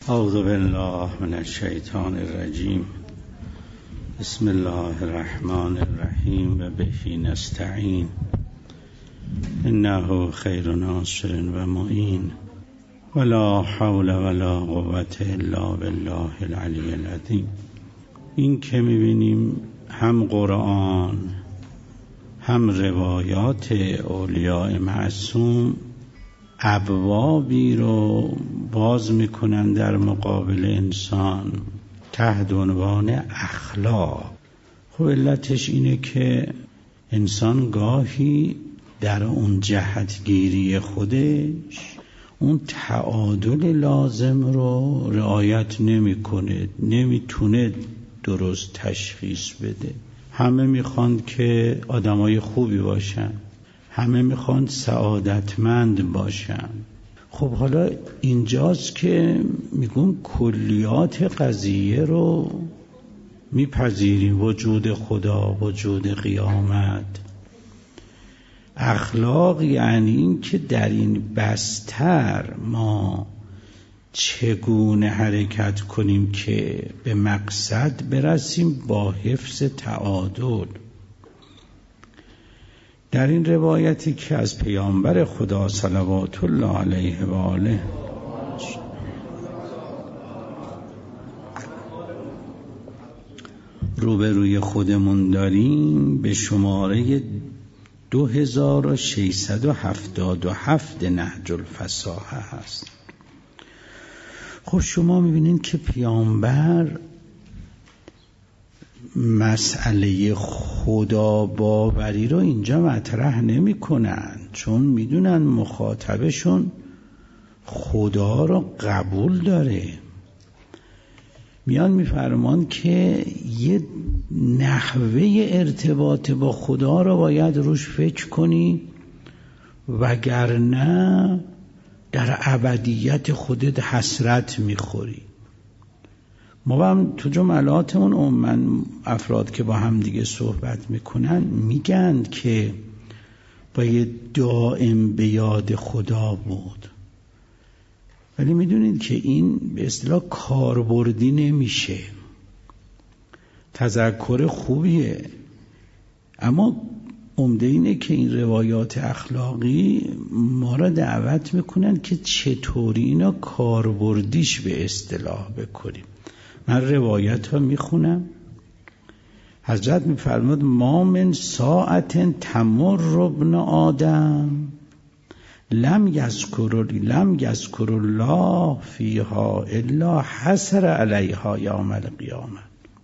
اعوذ بالله من الشیطان الرجیم. بسم الله الرحمن الرحیم و به نستعین انه خیر ناصر و معین ولا حول ولا قوة الا بالله العلی العظیم. این که می‌بینیم هم قرآن هم روایات اولیاء معصوم ابوابی رو باز میکنن در مقابل انسان تحت عنوان اخلاق. خب علتش اینه که انسان گاهی در اون جهتگیری خودش اون تعادل لازم رو رعایت نمیکنه، نمیتونه درست تشخیص بده. همه میخوان که آدمای خوبی باشن، همه میخوان سعادتمند باشن. خب حالا اینجاست که میگم کلیات قضیه رو میپذیریم، وجود خدا، وجود قیامت. اخلاق یعنی این که در این بستر ما چگونه حرکت کنیم که به مقصد برسیم با حفظ تعادل. در این روایتی که از پیامبر خدا صلوات الله علیه و آله روبروی خودمون داریم به شماره 2677 نهج الفصاحه هست. خب شما میبینید که پیامبر مسئله خدا باوری رو اینجا مطرح نمی کنن، چون میدونن مخاطبشون خدا رو قبول داره. میان میفرمان که یه نحوه ارتباط با خدا رو باید روش فکر کنی، وگرنه در ابدیت خودت حسرت میخوری. ما هم تو جملاتمون عموما افراد که با هم دیگه صحبت میکنن میگن که باید دائم به یاد خدا بود، ولی میدونید که این به اصطلاح کاربردی نمیشه. تذکر خوبیه، اما عمده اینه که این روایات اخلاقی ما را دعوت میکنن که چطوری اینا کاربردیش به اصطلاح بکنیم. من روایت ها میخونم. حضرت میفرماد ما من ساعت تمر ابن آدم لم یذکر الله فیها الا حسر علیها یوم القیامه.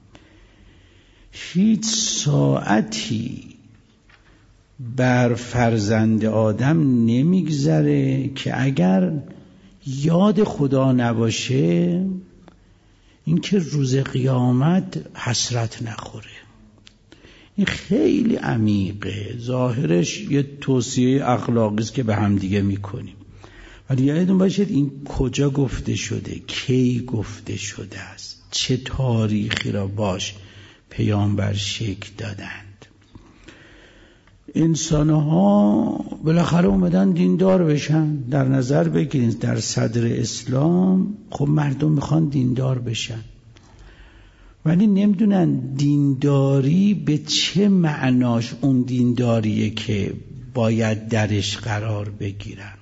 هیچ ساعتی بر فرزند آدم نمیگذره که اگر یاد خدا نباشه این که روز قیامت حسرت نخوره. این خیلی عمیقه، ظاهرش یه توصیه اخلاقی است که به هم دیگه میکنیم، ولی یادتون باشید این کجا گفته شده، کی گفته شده است، چه تاریخی را باش پیامبر شکل دادند. انسانها بالاخره اومدن دیندار بشن. در نظر بگیرید در صدر اسلام خب مردم میخوان دیندار بشن، ولی نمیدونن دینداری به چه معناش اون دینداریه که باید درش قرار بگیرن.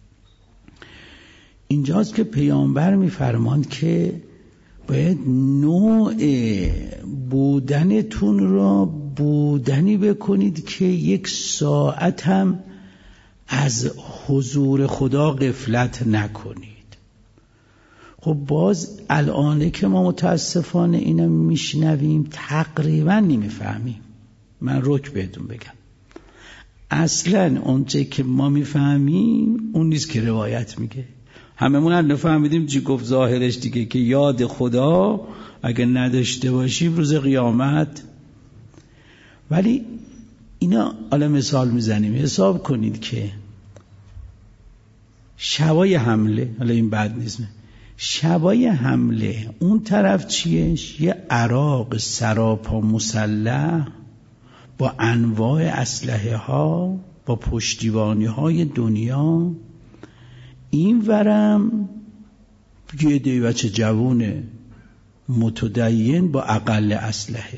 اینجاست که پیامبر میفرمان که باید نوع بودنتون را بودنی بکنید که یک ساعت هم از حضور خدا غفلت نکنید. خب باز الان که ما متاسفانه اینو میشنویم تقریبا نمیفهمیم. من رک بهتون بگم، اصلا اونچه که ما میفهمیم اون نیست که روایت میگه. هممون هم نفهمیدیم چی گفت ظاهرش دیگه، که یاد خدا اگه نداشته باشی روز قیامت. ولی اینا حالا مثال میزنیم، حساب کنید که شبای حمله، حالا این بد نیست، شبای حمله اون طرف چیه؟ یه عراق سراپا مسلح با انواع اسلحه ها، با پشتیبانی های دنیا. این ورم یه دی بچه جوونه متدین با اقل اسلحه.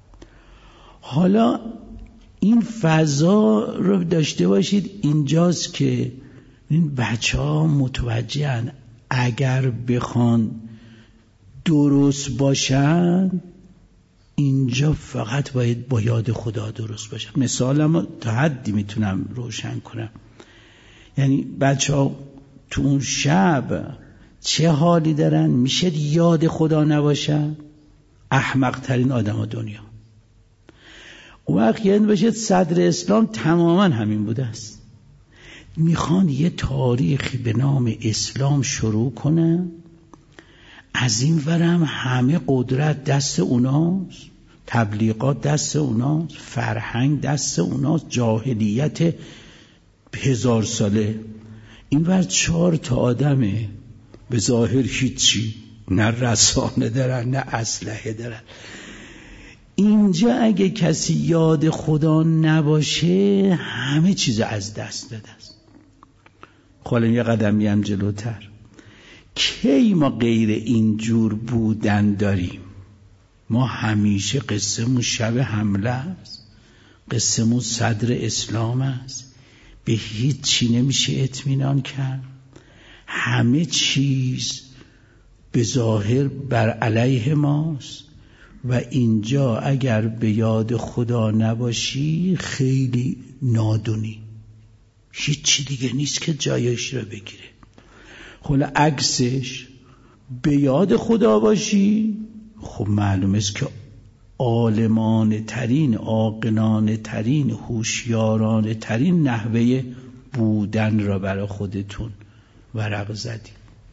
حالا این فضا رو داشته باشید، اینجاست که این بچه ها متوجهن اگر بخوان درست باشن اینجا فقط باید با یاد خدا درست باشن. مثالم تا حدی میتونم روشن کنم. یعنی بچه ها تو اون شب چه حالی دارن؟ میشه یاد خدا نباشن؟ احمق ترین آدم ها دنیا. اون وقت یعنی باشید صدر اسلام تماما همین بوده است. میخوان یه تاریخی به نام اسلام شروع کنن، از این ورم همه قدرت دست اوناست، تبلیغات دست اوناست، فرهنگ دست اوناست، جاهلیت 1000 ساله. این ور 4 تا آدمه به ظاهر هیچی، نه رسانه دارن نه اسلحه دارن. اینجا اگه کسی یاد خدا نباشه همه چیز از دست داده است. حالا یه قدمی هم جلوتر، کی ما غیر اینجور بودن داریم؟ ما همیشه قصه‌مون شب حمله است، قصه‌مون صدر اسلام است، به هیچ چی نمیشه اطمینان کرد، همه چیز به ظاهر بر علیه ماست. و اینجا اگر به یاد خدا نباشی خیلی نادونی، هیچ چی دیگه نیست که جایش رو بگیره. حالا عکسش به یاد خدا باشی، خب معلومه است که عالمانه ترین، عاقلانه ترین، هوشیارانه ترین نحوه بودن را برای خودتون ورق زدی.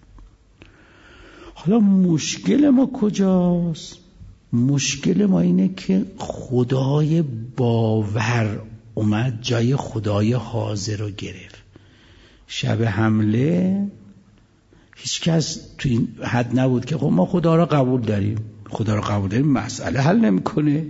حالا مشکل ما کجاست؟ مشکل ما اینه که خدای باور اومد جای خدای حاضر رو گرفت. شب حمله هیچ کس تو این حد نبود که خب ما خدا را قبول داریم. خدا را قبول داریم مسئله حل نمیکنه.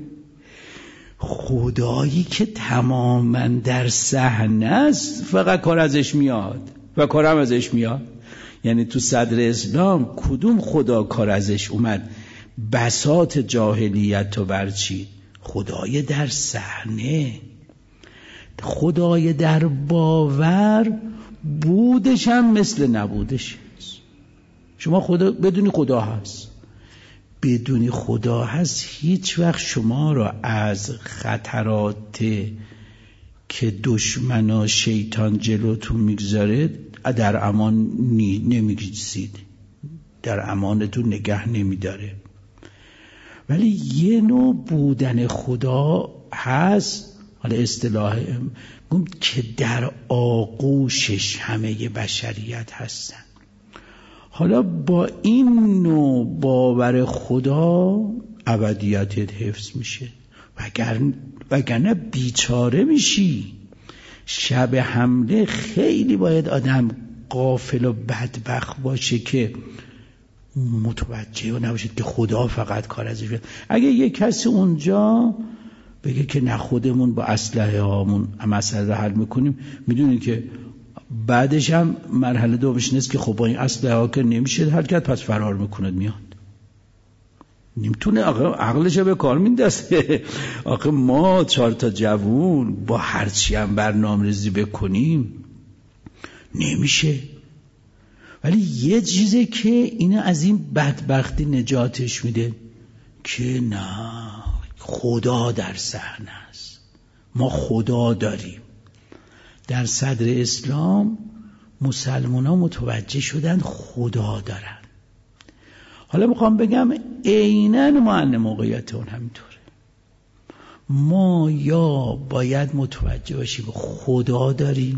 خدایی که تماما در صحنه است فقط کار ازش میاد و کارم ازش میاد. یعنی تو صدر اسلام کدوم خدا کار ازش اومد بساط جاهلیت رو برچید؟ خدای در صحنه، خدای در باور بودش هم مثل نبودش. شما خدا بدونی خدا هست، بدونی خدا هست هیچ وقت شما را از خطرات که دشمن و شیطان جلوتون میگذاره در امان نمیگذید، در امانتون نگه نمیداره. ولی یه نوع بودن خدا هست، حالا اصطلاح که در آغوشش همه بشریت هستن. حالا با این نوع باور خدا ابدیتت حفظ میشه، وگرنه بیچاره میشی. شب حمله خیلی باید آدم غافل و بدبخت باشه که متوجه و نباشید که خدا فقط کار ازش بیاد. اگه یه کسی اونجا بگه که نه خودمون با اسلحه هامون مسئله رو حل میکنیم، میدونید که بعدش هم مرحله دومش نیست که خب با این اسلحه ها که نمیشه حل کرد، پس فرار میکنه میاد. نمیتونه عقلش به کار میندازه. آخه ما 4 تا جوون با هرچی هم برنامه‌ریزی بکنیم نمیشه. ولی یه چیزی که اینو از این بدبختی نجاتش میده که نه، خدا در صحنه است، ما خدا داریم. در صدر اسلام مسلمان ها متوجه شدن خدا دارن. حالا میخوام بگم عیناً معلم موقعیت اون همینطوره. ما یا باید متوجه باشیم خدا داریم،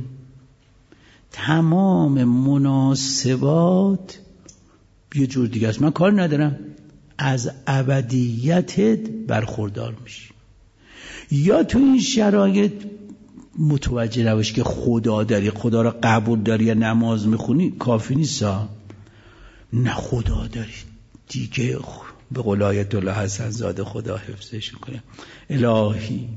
تمام مناسبات یه جور دیگه است، من کار ندارم، از ابدیتت برخوردار میشی. یا تو این شرایط متوجه نباشی که خدا داری، خدا را قبول داری یا نماز میخونی کافی نیست. نه خدا داری دیگه، به قول آیت الله حسن زاده خدا حفظش کنه، الهی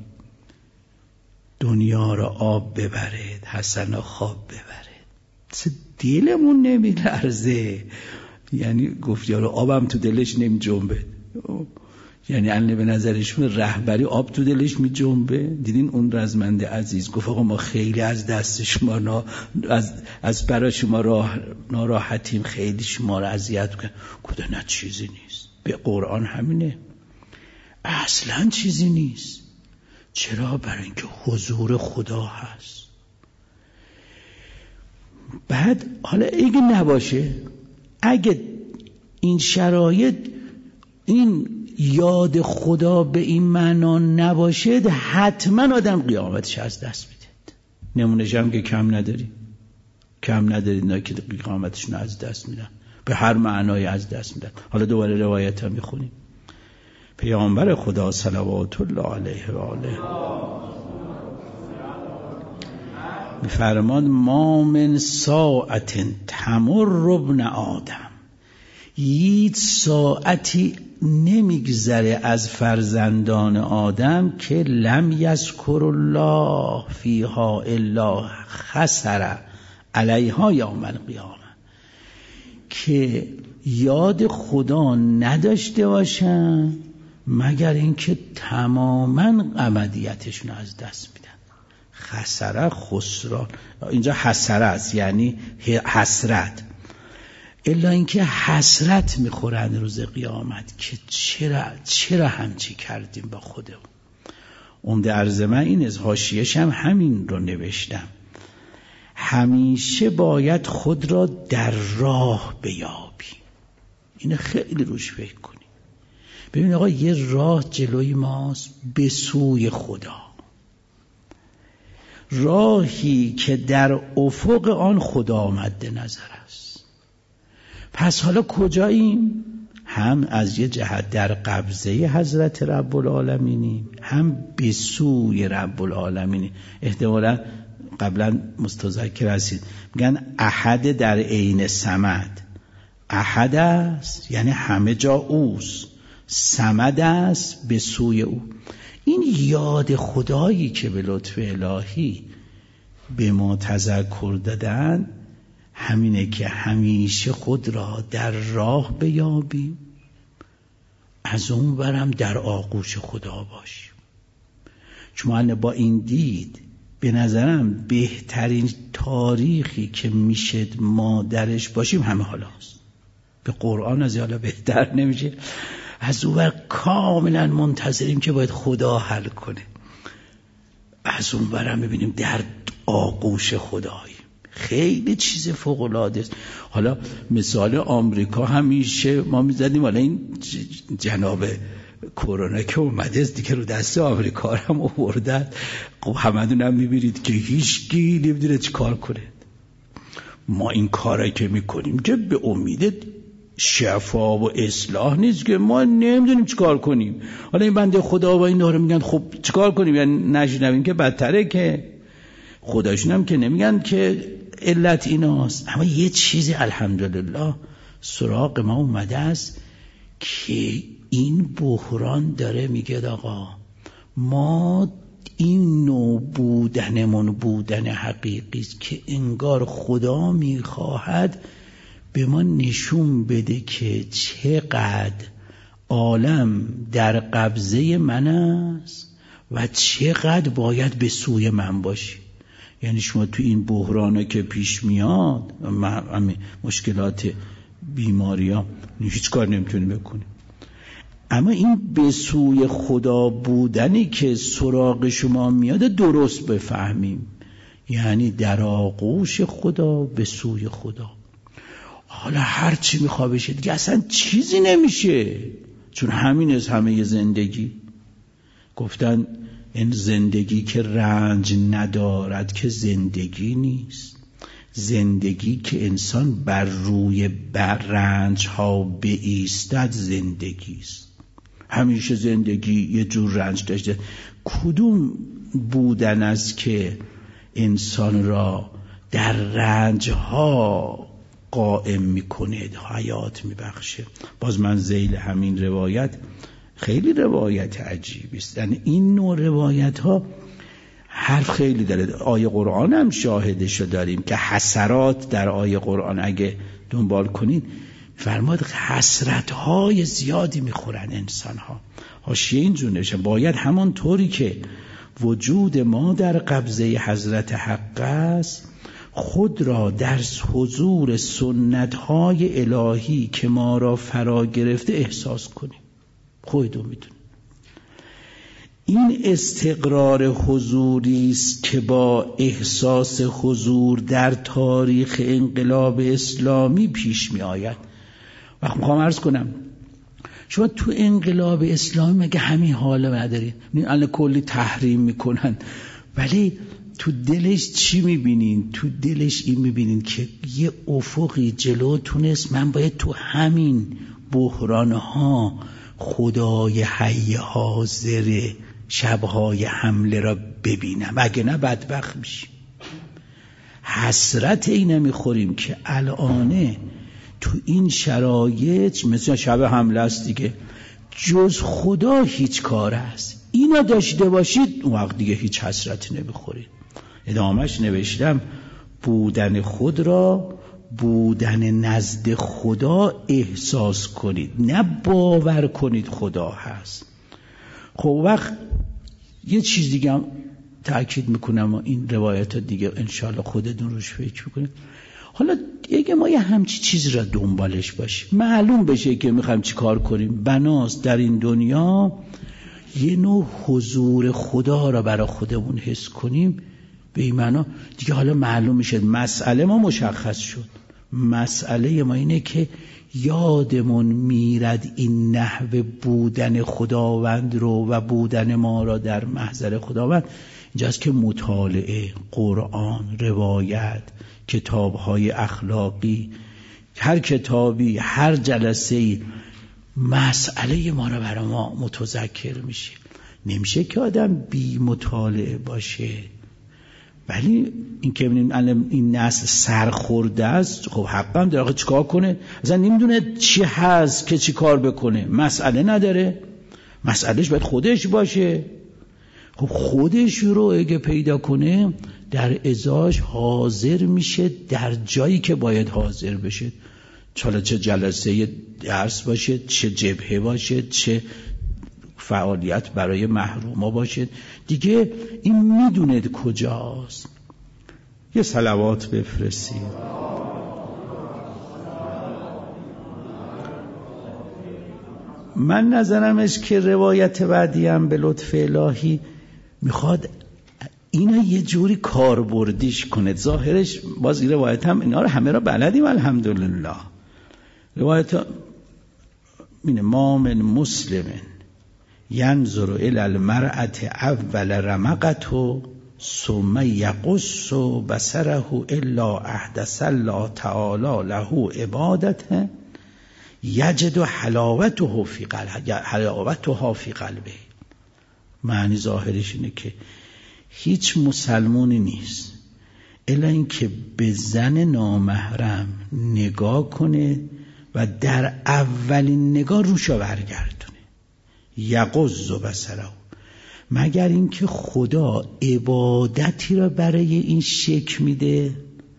دنیا را آب ببرد، حسن خواب ببرد. دلمون نمیلرزه یعنی گفت یارو آبم تو دلش نمی جنبه. یعنی الان به نظرشون رهبری آب تو دلش می جنبه. دیدین اون رزمنده عزیز گفت آقا ما خیلی از دست شما از برای شما ناراحتیم، خیلی شما رو اذیت کنیم. گفت نه چیزی نیست، به قرآن همینه، اصلا چیزی نیست. چرا؟ برای اینکه حضور خدا هست. بعد حالا اگه نباشه، اگه این شرایط، این یاد خدا به این معنا نباشه، حتما آدم قیامتش از دست میده. نمونهش هم که کم ندارید نه که قیامتشون از دست میدن، به هر معنای از دست میدن. حالا دوباره روایت هم میخونیم. پیامبر خدا صلوات الله علیه و آله میفرماد ما من ساعت تمر ابن آدم، هیچ ساعتی نمیگذره از فرزندان آدم که لم یذکر الله فیها الا خسر علیها یوم القیامه، که یاد خدا نداشته باشن مگر اینکه تماما ابدیتشون از دست میدن. خسره، خسران، اینجا حسره است یعنی حسرت، الا اینکه حسرت میخورن روز قیامت که چرا همچی کردیم با خودمون. عمده عرض من این از حاشیه‌ش هم همین رو نوشتم، همیشه باید خود را در راه بیابی. اینه خیلی روش فکر کنی. ببین آقا، یه راه جلوی ماست به سوی خدا، راهی که در افق آن خدا مد نظر است. پس حالا کجاییم؟ هم از یه جهت در قبضه حضرت رب العالمینیم، هم به سوی رب العالمینیم. احتمالا قبلا مستذکر هستید، میگن احد در عین صمد. احد است یعنی همه جا اوست، صمد است به سوی او. این یاد خدایی که به لطف الهی به ما تذکر دادن همینه که همیشه خود را در راه بیابیم، از اون برم در آغوش خدا باشیم. چون با این دید به نظرم بهترین تاریخی که میشه ما درش باشیم همه حالاست. به قرآن از حالا بهتر نمیشه. از اون بر کاملا منتظریم که باید خدا حل کنه، از اون برم ببینیم در آغوش خداییم. خیلی چیز فوق العاده است. حالا مثال آمریکا همیشه ما میزدیم، حالا این جناب کرونا که اومده است دیگه رو دست آمریکا هم آوردن. خب همتون هم میبینید که هیچ کی نمیدونه چی کار کنه. ما این کاری که میکنیم که به امید شفا و اصلاح نیست، که ما نمیدونیم چی کار کنیم. حالا این بنده خدا و این داره میگن خب چی کار کنیم، یعنی نشنویم که بدتره، که خداشون هم که نمیگن که علت ایناست. اما یه چیزی الحمدلله سراغ ما اومده است که این بحران داره میگه آقا ما این نوع بودنمون بودن حقیقی است که انگار خدا میخواهد به ما نشون بده که چقدر عالم در قبضه من است و چقدر باید به سوی من باشی. یعنی شما تو این بحرانه که پیش میاد، مشکلات بیماری ها، هیچ کار نمیتونی بکنی. اما این به سوی خدا بودنی که سراغ شما میاد درست بفهمیم، یعنی در آغوش خدا به سوی خدا. حالا هر چی میخواه بشه دیگه اصلا چیزی نمیشه، چون همین از همه زندگی. گفتن این زندگی که رنج ندارد که زندگی نیست. زندگی که انسان بر روی رنج ها بایستد زندگی است. همیشه زندگی یه جور رنج داشته. کدوم بودن است که انسان را در رنج ها قائم میکنه، حیات میبخشه؟ باز من ذیل همین روایت، خیلی روایت عجیبی است. یعنی این نوع روایت ها حرف خیلی داره. آیه قرآن هم شاهدشو داریم که حسرات در آیه قرآن اگه دنبال کنید فرماد حسرت‌های زیادی میخورن انسان‌ها. حاشیه اینجور نوشته باید همان طوری که وجود ما در قبضه حضرت حق است خود را در حضور سنت‌های الهی که ما را فرا گرفته احساس کنیم. خودتون میدونید این استقرار حضوری است که با احساس حضور در تاریخ انقلاب اسلامی پیش می آید. وقت میخوام عرض کنم شما تو انقلاب اسلامی مگه همین حالا ندارید؟ الان کلی تحریم میکنن ولی تو دلش چی میبینین؟ تو دلش این میبینین که یه افقی جلوتونست، من باید تو همین بحرانها خدای حی حاضر شبهای حمله را ببینم، اگه نه بدبخت میشیم. حسرت اینه میخوریم که الانه تو این شرایط مثل شب حمله است دیگه، جز خدا هیچ کار است. اینا داشته باشید اون وقت دیگه هیچ حسرتی نمیخورید. ادامهش نوشتم بودن خود را بودن نزد خدا احساس کنید، نه باور کنید خدا هست. خب وقت یه چیز دیگه هم تأکید میکنم و این روایت ها دیگه انشالله خودتون روش فکر میکنید. حالا اگه ما یه همچی چیز را دنبالش باشیم، معلوم بشه که میخوایم چی کار کنیم، بناست در این دنیا یه نوع حضور خدا را برای خودمون حس کنیم. به این معنا دیگه حالا معلوم میشه مسئله ما مشخص شد. مسئله ما اینه که یادمون میرد این نحو بودن خداوند رو و بودن ما را در محضر خداوند. اینجاست که مطالعه قرآن، روایت، کتاب‌های اخلاقی، هر کتابی، هر جلسه‌ای مسئله ما را برای ما متذکر میشه. نمیشه که آدم بی مطالعه باشه. ولی این که این نسل سرخورده است، خب حقا در واقع چیکار کنه؟ اصلا نمیدونه چی هست که چی کار بکنه. مسئله نداره، مسئلهش باید خودش باشه. خب خودش رو اگه پیدا کنه در ازاش حاضر میشه در جایی که باید حاضر بشه. چه جلسه درس باشه، چه جبهه باشه، چه فعالیت برای محروما باشه، دیگه این میدونه کجاست. یه صلوات بفرستید. من نظرمش که روایت بعدی هم به لطف الهی میخواد اینا یه جوری کاربردیش کنه. ظاهرش باز این روایت هم اینا رو همه را بلدیم الحمدلله. روایت اینه ما من مسلم ینظر الی المرأة اول رمقته ثم یقص بصره الا احدث الله تعالی له عبادته یجد حلاوتها فی قلبه. معنی ظاهرش اینه که هیچ مسلمانی نیست الا این که به زن نامحرم نگاه کنه و در اولین نگاه روشو برگردونه، یغض بصره، مگر اینکه خدا عبادتی را برای این شکل میده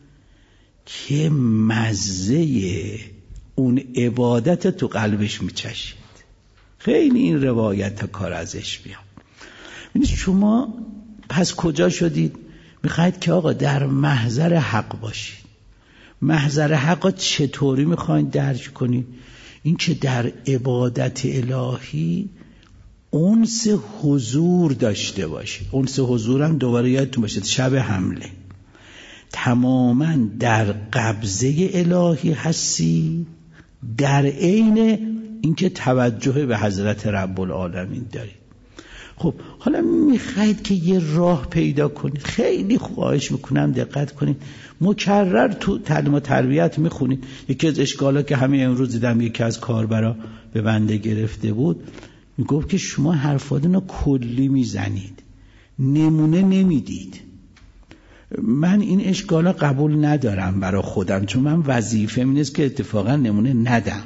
که مزه اون عبادت تو قلبش میچشید. خیلی این روایت ها کار ازش بیاد. ببینید شما پس کجا شدید؟ میخواید که آقا در محضر حق باشید. محضر حق چطوری میخواید درک کنید؟ این که در عبادت الهی انس حضور داشته باشید. انس حضور هم دوباره یادتون باشید شب حمله تماما در قبضه الهی هستی، در عین اینکه توجه به حضرت رب العالمین دارید. خب حالا میخواید که یه راه پیدا کنید، خیلی خواهش میکنم دقت کنید. مکرر تو تعلیم و تربیت میخونید. یکی از اشکالا که همین امروز دیدم یکی از کاربرا به بنده گرفته بود، میگفت که شما حرفاتونو کلی میزنید، نمونه نمیدید. من این اشکالا قبول ندارم برای خودم، چون من وظیفه این است که اتفاقا نمونه ندم.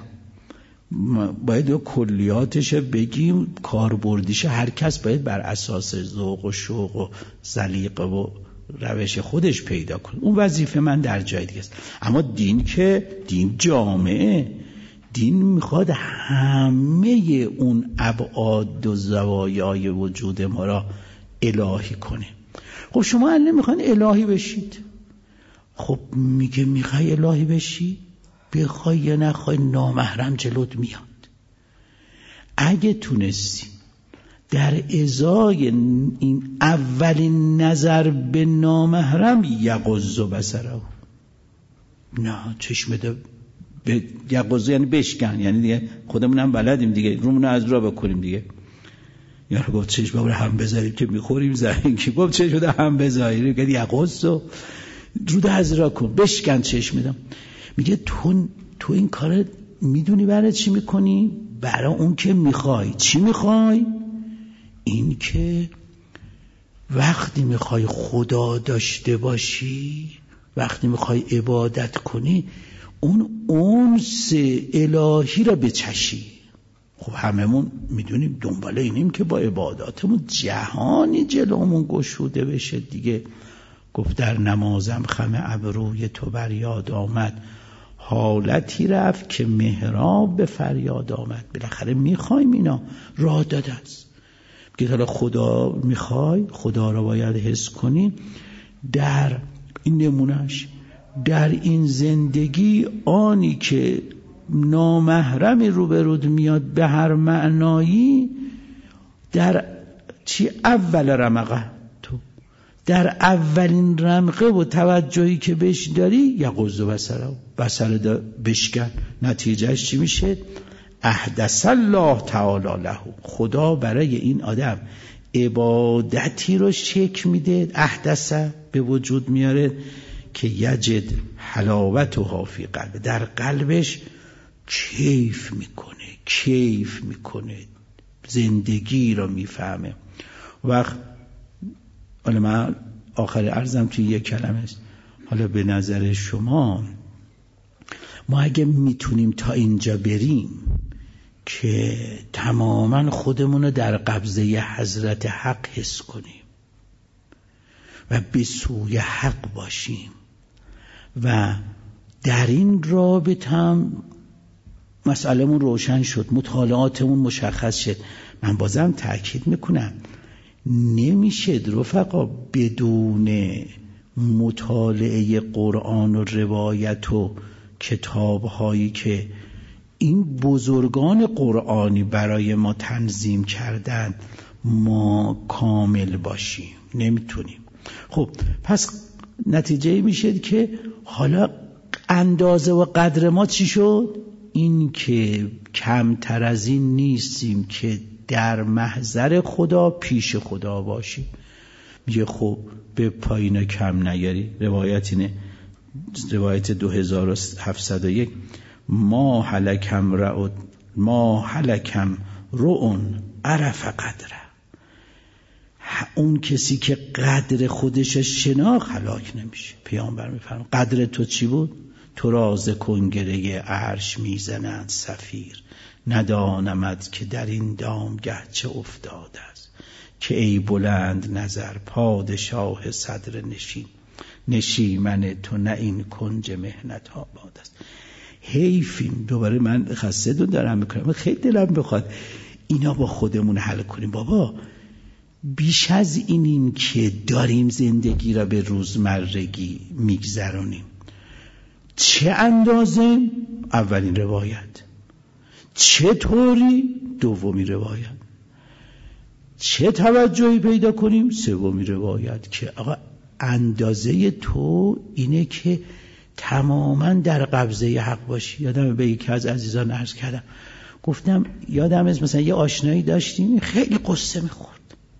باید کلیاتش بگیم، کاربردیش هر کس باید بر اساس ذوق و شوق و سلیقه و روش خودش پیدا کنه. اون وظیفه من در جای دیگه است. اما دین که دین جامعه، دین میخواد همه اون ابعاد و زوایای وجود ما را الهی کنه. خب شما الان میخواین الهی بشید، خب میگه میخوای الهی بشی، بخوای یا نخوای نامحرم جلوت میاد. اگه تونستی در ازای این اولین نظر به نامحرم یغض بصره، نه چشمت به یغض یعنی بشکن، یعنی دیگه خودمون هم بلدیم دیگه، رومون از را بکنیم دیگه. یارو گفت چشم رو هم بذاریم که میخوریم زنگ، که گفت چشم رو هم بذاریم، گفت یغض رو از را کن، بشکن چشمت. میگه تو این کار میدونی برای چی میکنی؟ برای اون که میخوای. چی میخوای؟ این که وقتی میخوای خدا داشته باشی، وقتی میخوای عبادت کنی، اون انس الهی را بچشی. خب هممون میدونیم دنبال اینیم که با عباداتمون جهانی جلومون گشوده بشه دیگه. گفت در نمازم خم ابروی تو بر یاد آمد، حالتی رفت که محراب به فریاد آمد. بالاخره میخوایم اینا، راه داده است. که حالا خدا میخوای، خدا را باید حس کنی. در این نمونهش در این زندگی آنی که نامحرمی روبرود میاد به هر معنایی، در چی اول رمقه، تو در اولین رمقه و توجهی که بهش داری یغض بصره بشکن. نتیجهش چی میشه؟ احدث الله تعالی له، خدا برای این آدم عبادتی رو شکل میده، احدث به وجود میاره که یجد حلاوتها فی قلب، در قلبش کیف میکنه، زندگی رو میفهمه. وقت حالا من آخر عرضم توی یک کلمه است، حالا به نظر شما ما اگه میتونیم تا اینجا بریم که تماما خودمون رو در قبضه حضرت حق حس کنیم و به سوی حق باشیم و در این رابطه هم مسئلهمون روشن شد، مطالعاتمون مشخص شد. من بازم تأکید میکنم نمیشه رفقا بدون مطالعه قرآن و روایت و کتابهایی که این بزرگان قرآنی برای ما تنظیم کردن ما کامل باشیم، نمیتونیم. خب پس نتیجه میشه که حالا اندازه و قدر ما چی شد؟ این که کمتر از این نیستیم که در محضر خدا پیش خدا باشیم. میگه خب به پایین کم نیاری. روایت اینه، روایت 2701 ما حلکم رؤون عرف قدره، اون کسی که قدر خودش شناخت هلاک نمیشه. پیامبر میفرماید قدر تو چی بود؟ تو راز کنگره عرش میزنند صفیر، ندانمد که در این دامگه چه افتاده است، که ای بلند نظر پادشاه صدر نشیمن تو نه این کنج مهنت آباد است. حیفیم، دوباره من خسته دارم میکنم، خیلی دلم بخواد اینا با خودمون حل کنیم. بابا بیش از این که داریم زندگی را به روزمرگی میگذرونیم، چه اندازه؟ اولین روایت. چطوری؟ دومی روایت. چه توجهی پیدا کنیم؟ سومی روایت. که آقا اندازه تو اینه که تماما در قبضه حق باشی. یادم به یکی از عزیزان عرض کردم، گفتم یادم از مثلا یه آشنایی داشتیم خیلی قصه میخورد،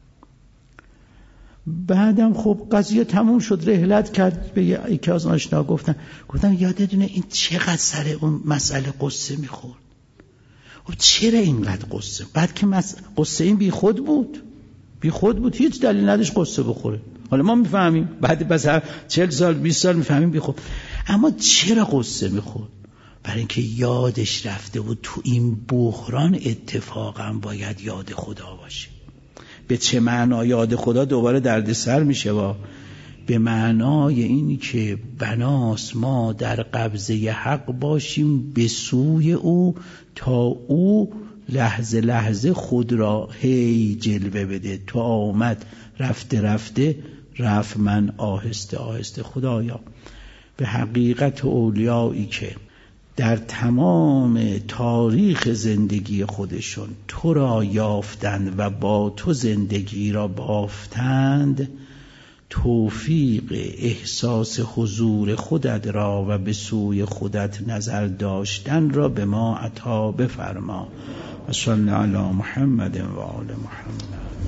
بعدم خب قضیه تموم شد، رحلت کرد. به یکی از آشنا گفتم یادتونه این چقدر سر اون مسئله قصه میخورد؟ خب چرا اینقدر قصه؟ بعد که قصه این بی خود بود، هیچ دلیل نداشت قصه بخوره. حالا ما میفهمیم بعد بس 40 سال 20 سال میفهمیم بی خود، اما چرا قصه میخورد؟ برای اینکه یادش رفته بود تو این بحران اتفاقا باید یاد خدا باشه. به چه معنا یاد خدا؟ دوباره دردسر میشه. به معنای این که بناس ما در قبضه حق باشیم به سوی او تا او لحظه لحظه خود را هی جلوه بده. تو آمد رفته رفته رفت من آهسته آهسته. خدایا به حقیقت اولیایی که در تمام تاریخ زندگی خودشون تو را یافتند و با تو زندگی را بافتند، توفیق احساس حضور خودت را و به سوی خودت نظر داشتن را به ما عطا بفرما. و صلی علی محمد و آل محمد.